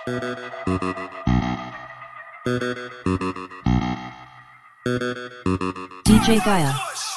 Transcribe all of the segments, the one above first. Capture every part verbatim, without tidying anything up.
D J Gaia.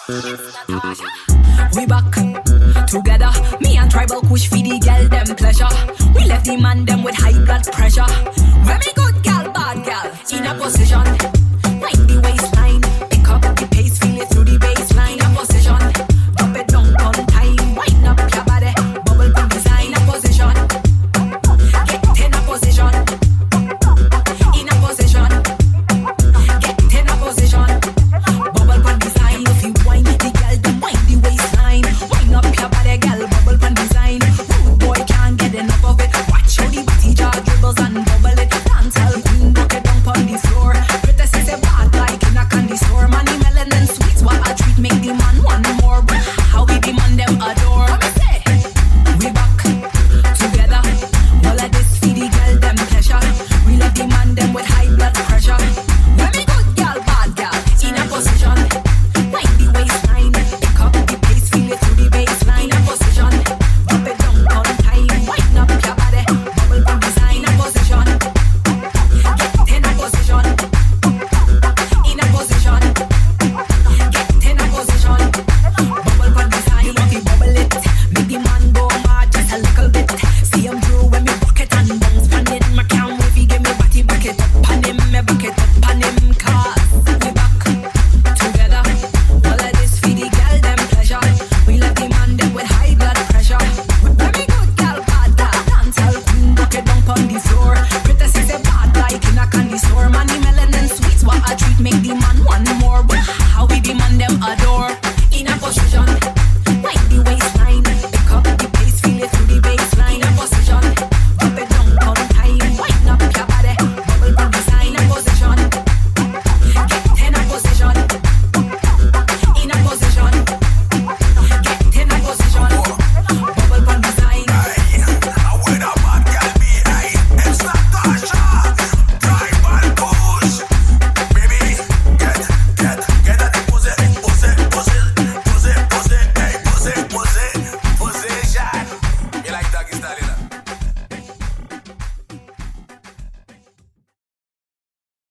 We back together, me and Tribal Kush feed the girl them pleasure. We left the man them with high blood pressure. Very good gal, bad gal, in a position. Wind the waistline, pick up the pace, feel it through the baseline. In a position, drop it down on time. Wind up your body, bubble pump design. In a position, get in a position. In a position, get in a position. Bubble pump design, if you wind the girl, then wind the waistline. Wind up your body, girl, bubble pump design. Rude boy can't get enough of it. Watch how the booty jar dribbles and bubble it. Dance all queen, broke it down on the floor.